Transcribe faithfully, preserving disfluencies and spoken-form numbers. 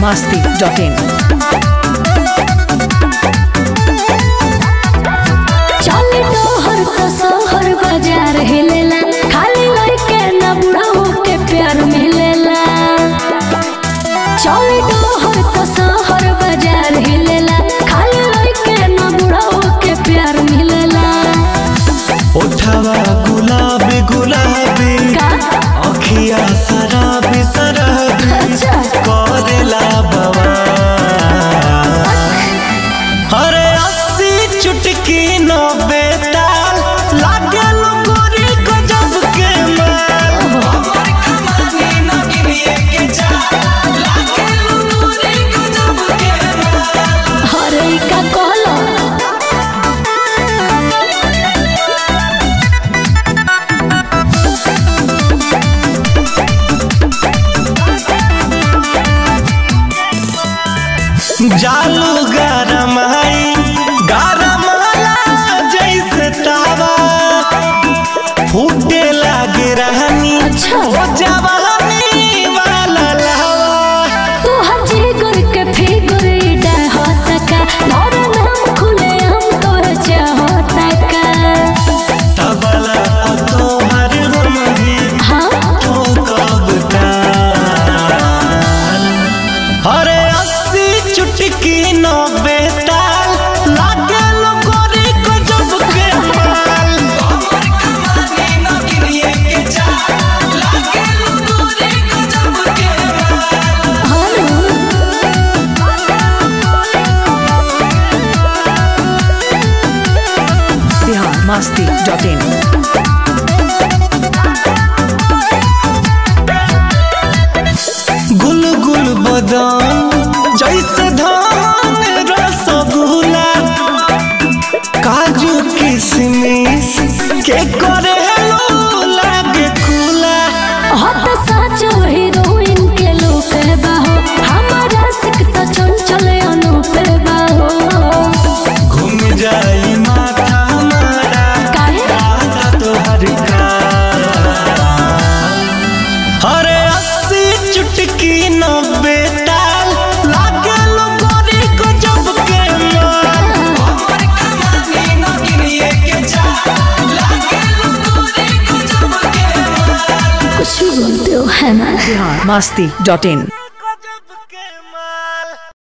masti dot in. चले तोहर तो शहर बाजार हिलेला, खाली लइके ना बुढ़ाओ के प्यार मिलेला। चले तोहर तो शहर बाजार हिलेला, खाली लइके ना बुढ़ाओ के प्यार मिलेला। उठावा गुलाबी गुलाबी अखिया शराबी शराबी करेला बवाल। अरे अस्सी चुटकी नब्बे ताल लागे गोरी गजब के माल। हमर कमानी न गिनिए के चाल लागे गोरी गजब के माल। अरे का कहलो जालू गरम है गरम जैसे तावा फूटे लागे रहनी। अच्छा वो जवानी वाला लावा तू हजे गुर के फिगर इडा होता का और नाम खुले हम तो चाहता का। तबला तो हर रमही हाँ तो कब ताल। अरे अस्सी चुटकी नब्बे ताल लागे गोरी गजब के माल। हमर कमानी न गिनिए के चाल लागे गोरी गजब के माल। Bihar masti dot in. Gul Gul बदाम जैसे धान रसगुल्ला काजू किशमिश के करे लागे खुला। हत साचो हीरोइन के लोक बाहो, हमारा सिकता चंचल अनूप बाहो। घूम जाई माथा हमारा काहे राजा तो हर का। अरे अस्सी चुटकी नब्बे ताल लागे गोरी गजब के माल। हमर कमानी न गिनिए के चाल लागे गोरी गजब के माल। कुछ भी बोलते हो है ना। Bihar masti dot in.